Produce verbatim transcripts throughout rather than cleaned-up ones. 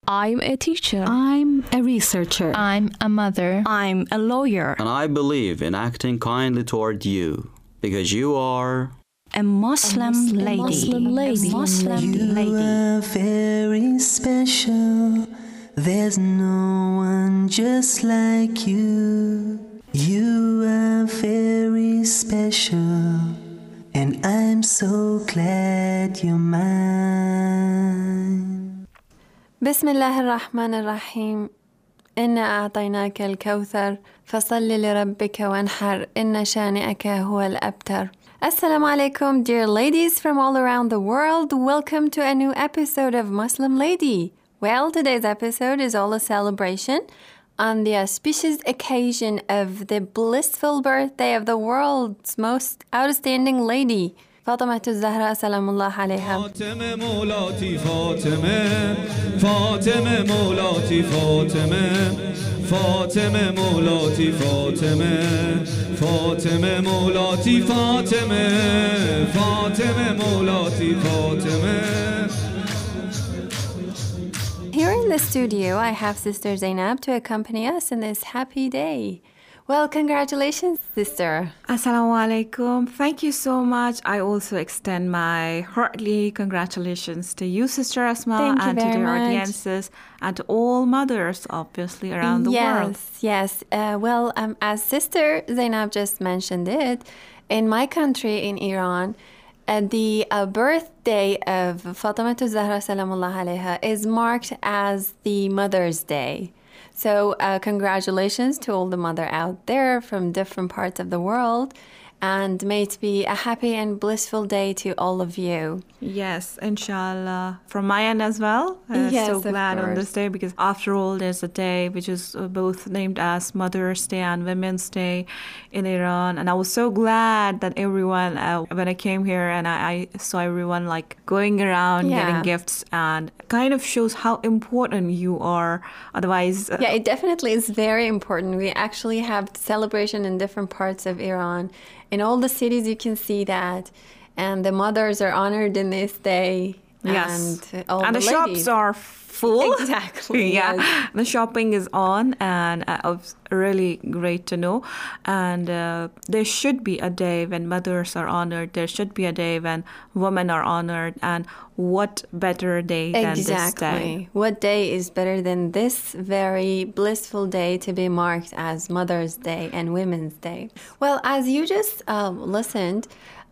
I'm a teacher. I'm a researcher. I'm a mother. I'm a lawyer. And I believe in acting kindly toward you, because you are a Muslim, a Muslim lady. Muslim lady. A Muslim you lady. are very special. There's no one just like you. You are very special, and I'm so glad you're mine. بسم الله الرحمن الرحيم. إنا أعطيناك الكوثر فصل لربك وانحر إن شانئك هو الأبتر. Assalamu alaikum, dear ladies from all around the world. Welcome to a new episode of Muslim Lady. Well, today's episode is all a celebration on the auspicious occasion of the blissful birthday of the world's most outstanding lady, فاطمة الزهراء سلام الله عليها. فاطمه مولاتي فاطمه فاطمه مولاتي فاطمه فاطمه مولاتي فاطمه فاطمه مولاتي فاطمه فاطمه مولاتي فاطمه. Here in the studio, I have Sister Zainab to accompany us in this happy day. Well, congratulations, sister. Assalamu alaikum. Thank you so much. I also extend my heartily congratulations to you, Sister Asma, Thank you and to very the much. audiences, and to all mothers, obviously, around the yes, world. Yes, yes. Uh, well, um, as Sister Zainab just mentioned it, in my country, in Iran, uh, the uh, birthday of Fatima Zahra Salamullah Alaiha is marked as the Mother's Day. So uh, congratulations to all the mother out there from different parts of the world. And may it be a happy and blissful day to all of you. Yes, inshallah. From my end as well. I'm Yes, so of glad on course. this day because after all, there's a day which is uh, both named as Mother's Day and Women's Day in Iran. And I was so glad that everyone, uh, when I came here and I, I saw everyone like going around Yeah. getting gifts, and kind of shows how important you are. Otherwise, uh, Yeah, it definitely is very important. We actually have celebration in different parts of Iran. In all the cities, you can see that. And the mothers are honored in this day. yes. And, all and the, the, ladies. shops are full. Exactly, yeah. yes. The shopping is on, and uh, it's really great to know. And uh, there should be a day when mothers are honored. There should be a day when women are honored. And what better day than this day? Exactly. What day is better than this very blissful day to be marked as Mother's Day and Women's Day? Well, as you just um, listened,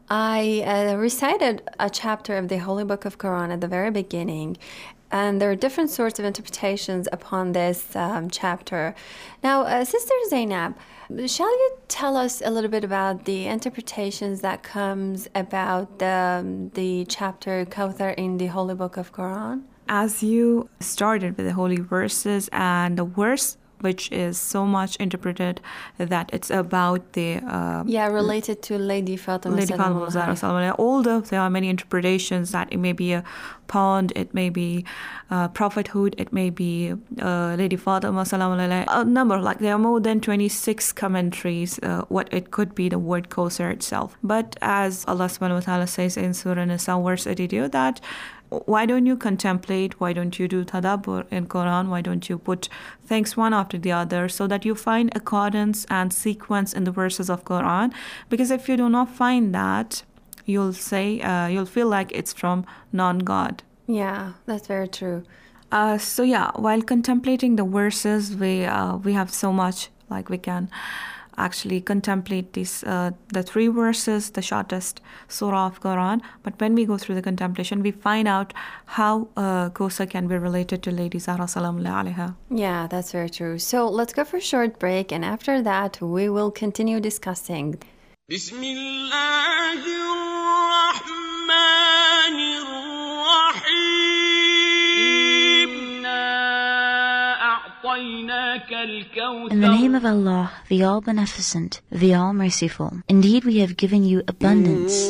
I uh, recited a chapter of the Holy Book of Quran at the very beginning. And there are different sorts of interpretations upon this um, chapter. Now, uh, Sister Zainab, shall you tell us a little bit about the interpretations that comes about the, the chapter Kawthar in the Holy Book of Quran? As you started with the holy verses, and the verse which is so much interpreted that it's about the uh, Yeah, related to Lady Fatima. Lady Fatima Zahra Salamullah. Although there are many interpretations that it may be a pond, it may be uh, prophethood, it may be uh, Lady Fatima Salamullah. A number, like there are more than twenty-six commentaries uh, what it could be the word Kawthar itself. But as Allah subhanahu wa ta'ala says in Surah Nisa verse eighty-two, that why don't you contemplate, why don't you do tadabbur in Quran, why don't you put things one after the other so that you find accordance and sequence in the verses of Quran? Because if you do not find that, you'll say, uh, you'll feel like it's from non-God. Yeah, that's very true. Uh, so yeah, while contemplating the verses, we uh, we have so much, like we can actually contemplate these uh, the three verses, the shortest surah of Quran. But when we go through the contemplation, we find out how uh, Kawthar can be related to Lady Zahra Salamullah Alaiha. Yeah, that's very true. So let's go for a short break, and after that, we will continue discussing. بسم الله الرحمن الرحيم أعطيناك الكوثر. In the name of Allah, the All-Beneficent, the All-Merciful. Indeed, we have given you abundance.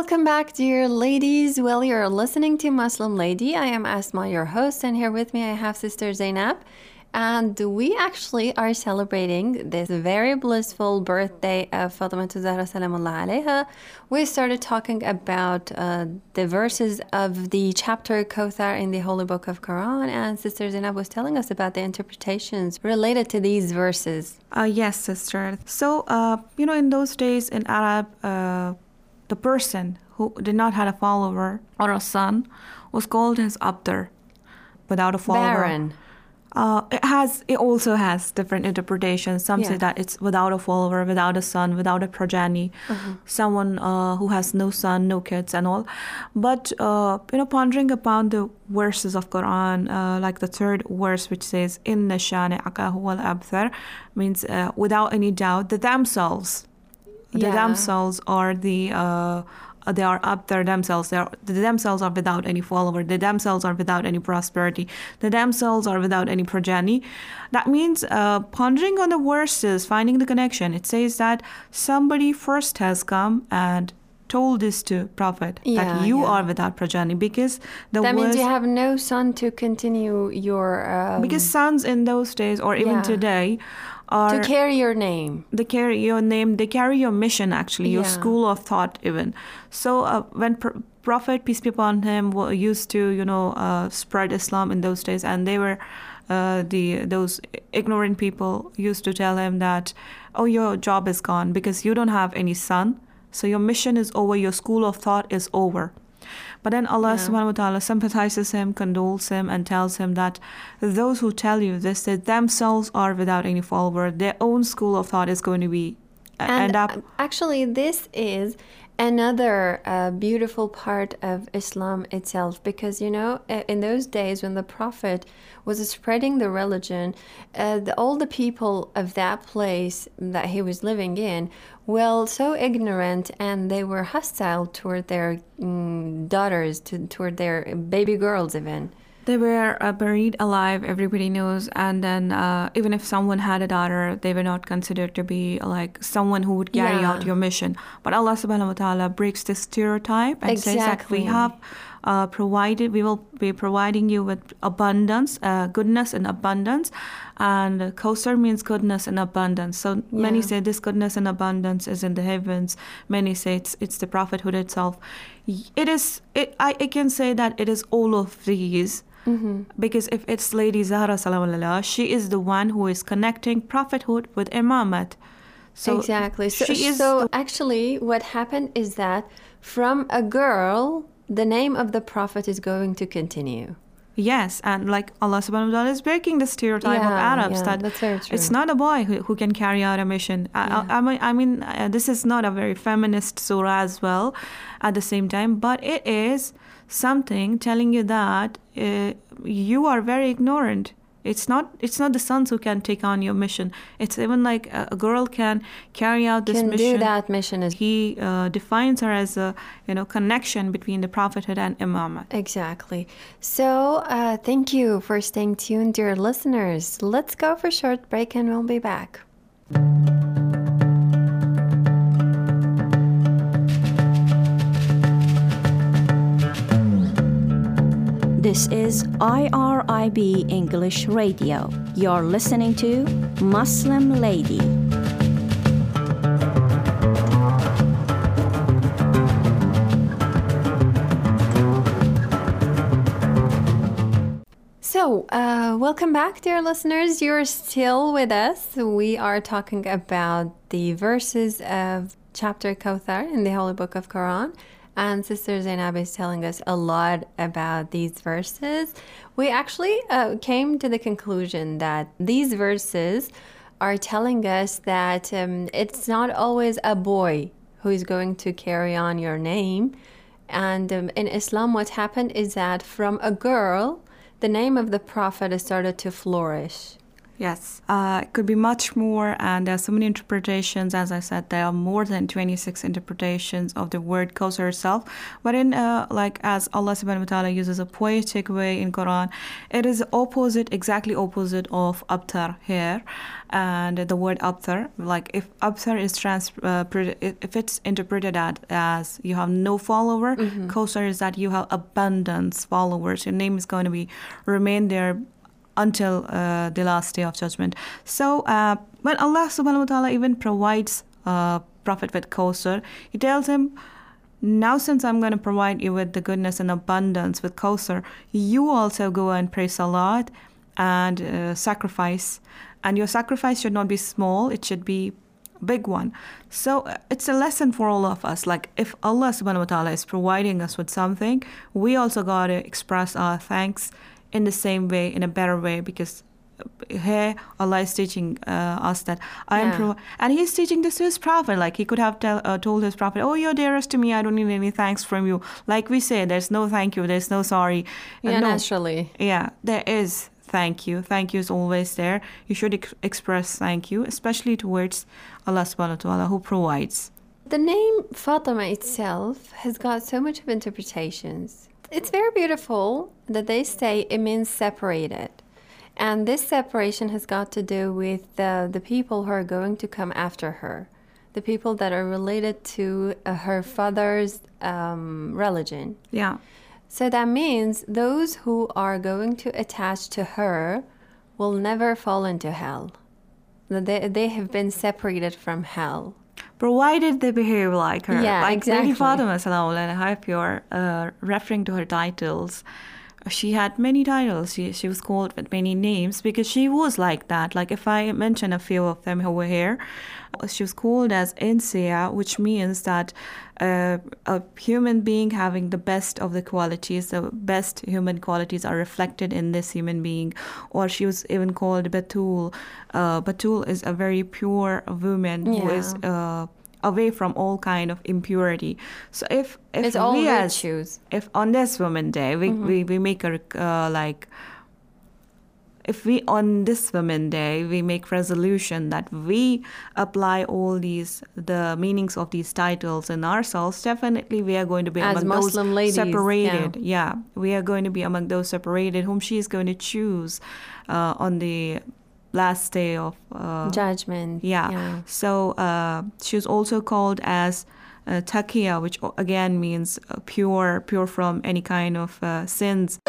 Welcome back, dear ladies. Well, you're listening to Muslim Lady. I am Asma, your host, and here with me I have Sister Zainab. And we actually are celebrating this very blissful birthday of Fatima Zahra Salamullah alayha. We started talking about uh, the verses of the chapter Kawthar in the Holy Book of Quran, and Sister Zainab was telling us about the interpretations related to these verses. Uh, yes, sister. So, uh, you know, in those days in Arab, uh, the person who did not have a follower or a son was called as Abdar, without a follower. Baron. Uh, it has. It also has different interpretations. Some Yeah. say that it's without a follower, without a son, without a progeny, Uh-huh. someone uh, who has no son, no kids, and all. But uh, you know, pondering upon the verses of Quran, uh, like the third verse, which says "Inna shani'aka huwal abthar," means uh, without any doubt, the themselves, the Yeah. themselves are the. Uh, they are up there themselves. They are, the themselves are without any follower. The themselves are without any prosperity. The themselves are without any progeny. That means uh, pondering on the verses, finding the connection. It says that somebody first has come and told this to Prophet, Yeah, that you yeah. are without progeny, because the That means verse- you have no son to continue your... Um, because sons in those days, or even Yeah. today, are... to carry your name. They carry your name, they carry your mission, actually, your Yeah. school of thought even. So uh, when Pr- Prophet, peace be upon him, wa- used to, you know, uh, spread Islam in those days, and they were, uh, the those ignorant people used to tell him that, oh, your job is gone because you don't have any son, so your mission is over, your school of thought is over. But then Allah Yeah. subhanahu wa ta'ala sympathizes him, condoles him, and tells him that those who tell you this, they themselves are without any follower. Their own school of thought is going to be uh, And end up. actually, this is another uh, beautiful part of Islam itself, because, you know, uh, in those days when the Prophet was spreading the religion, uh, the, all the people of that place that he was living in, well, so ignorant, and they were hostile toward their mm, daughters, to, toward their baby girls even. They were uh, buried alive, everybody knows, and then uh, even if someone had a daughter, they were not considered to be like someone who would carry Yeah. out your mission. But Allah subhanahu wa ta'ala breaks this stereotype and says that we Exactly. have uh, provided, we will be providing you with abundance, uh, goodness and abundance. And Kawthar means goodness and abundance. So many Yeah. say this goodness and abundance is in the heavens. Many say it's, it's the prophethood itself. It is, it, I, I can say that it is all of these. Mm-hmm. Because if it's Lady Zahra Salamullah, she is the one who is connecting prophethood with imamat. So exactly. So, she is so the- actually, what happened is that from a girl, the name of the Prophet is going to continue. yes, and like Allah subhanahu wa ta'ala is breaking the stereotype of Yeah, Arabs yeah, that that's very true. it's not a boy who, who can carry out a mission. I- Yeah. I, I mean, I mean uh, this is not a very feminist surah as well at the same time, but it is something telling you that uh, you are very ignorant. It's not it's not the sons who can take on your mission. It's even like a, a girl can carry out this Can mission. do that mission as He uh, defines her as a you know connection between the prophethood and imamat. exactly. So uh, thank you for staying tuned, dear listeners. Let's go for a short break, and we'll be back. This is I R I B English Radio. You're listening to Muslim Lady. So, uh, welcome back, dear listeners. You're still with us. We are talking about the verses of chapter Kawthar in the Holy Book of Quran. And Sister Zainab is telling us a lot about these verses. We actually uh, came to the conclusion that these verses are telling us that um, it's not always a boy who is going to carry on your name. And um, in Islam, what happened is that from a girl, the name of the Prophet started to flourish. Yes, uh, it could be much more, and there are so many interpretations. As I said, there are more than twenty-six interpretations of the word Kawthar itself. But in, uh, like, as Allah subhanahu wa ta'ala uses a poetic way in Quran, it is opposite, exactly opposite of Abtar here. And the word Abtar, like, if Abtar is trans, uh, if it's interpreted as you have no follower, mm-hmm. Kawthar is that you have abundance followers. Your name is going to be remain there until uh, the last day of judgment. So uh, when Allah subhanahu wa ta'ala even provides uh, Prophet with Kawthar, he tells him, now since I'm going to provide you with the goodness and abundance with Kawthar, you also go and pray salat and uh, sacrifice. And your sacrifice should not be small, it should be a big one. So uh, it's a lesson for all of us. Like, if Allah subhanahu wa ta'ala is providing us with something, we also got to express our thanks in the same way, in a better way, because here Allah is teaching uh, us that I am, yeah. pro- and He's teaching this to His Prophet. Like, He could have tell, uh, told His Prophet, "Oh, you're dearest to me. I don't need any thanks from you." Like we say, there's no thank you, there's no sorry. Yeah, no, naturally. Yeah, there is thank you. Thank you is always there. You should ex- express thank you, especially towards Allah subhanahu wa ta'ala, who provides. The name Fatima itself has got so much of interpretations. It's very beautiful that they say it means separated. And this separation has got to do with the, the people who are going to come after her, the people that are related to uh, her father's um, religion. Yeah. So that means those who are going to attach to her will never fall into hell. They, they have been separated from hell. Provided they behave like her. Yeah, like exactly. Lady Fatima, I if you're uh, referring to her titles, she had many titles. She she was called with many names because she was like that. Like, if I mention a few of them over here, she was called as Insia, which means that uh, a human being having the best of the qualities, the best human qualities are reflected in this human being. Or she was even called Batul. Uh, Batul is a very pure woman yeah. who is uh, away from all kind of impurity. So if if it's all we as, virtues. If on this Women's Day we, mm-hmm. we, we make a uh, like if we on this Women's Day we make resolution that we apply all these the meanings of these titles in ourselves, definitely we are going to be as among Muslim those ladies, separated. Yeah. yeah, we are going to be among those separated whom she is going to choose uh, on the last day of uh, judgment. Yeah. yeah. So uh, she was also called as uh, Taqiya, which again means uh, pure, pure from any kind of uh, sins.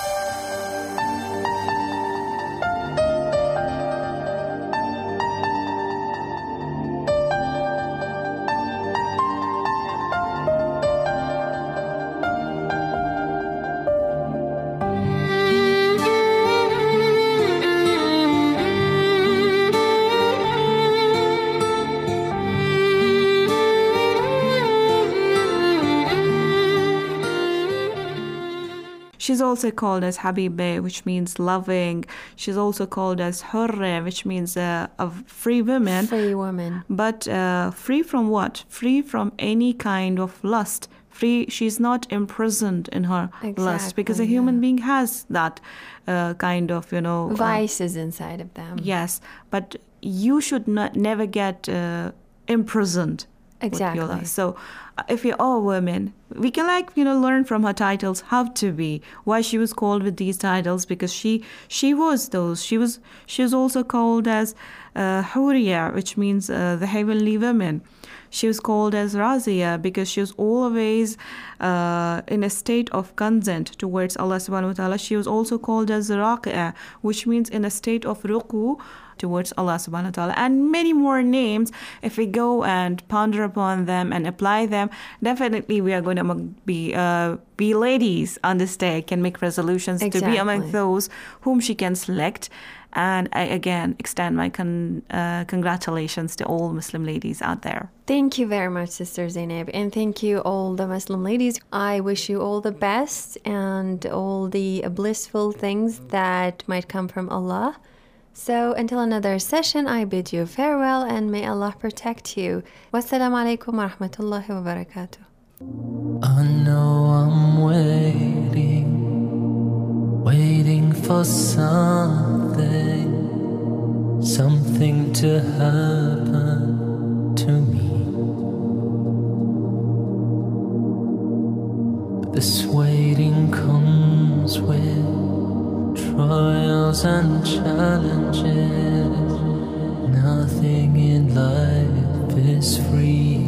She's also called as Habibe, which means loving. She's also called as Hurre, which means uh, a free woman. Free woman. But uh, free from what? Free from any kind of lust. Free. She's not imprisoned in her exactly, lust, because a human yeah. being has that uh, kind of, you know, vices uh, inside of them. Yes, but you should not never get uh, imprisoned. Exactly. So if you're all women, we can, like, you know, learn from her titles how to be, why she was called with these titles, because she she was those. She was she was also called as uh, Huriya, which means uh, the heavenly women. She was called as Razia because she was always uh, in a state of consent towards Allah subhanahu wa ta'ala. She was also called as Raqi'a, which means in a state of ruku towards Allah subhanahu wa ta'ala, and many more names. If we go and ponder upon them and apply them, definitely we are going to be uh, be ladies on this day, can make resolutions exactly. to be among those whom she can select. And I again extend my con- uh, congratulations to all Muslim ladies out there. Thank you very much, Sister Zainab, and thank you all the Muslim ladies. I wish you all the best and all the blissful things that might come from Allah. So until another session, I bid you farewell and may Allah protect you. Wassalamu alaikum wa rahmatullahi wa barakatuh. I know I'm waiting, waiting for something something to happen to me. But this waiting comes with trials and challenges. Nothing in life is free.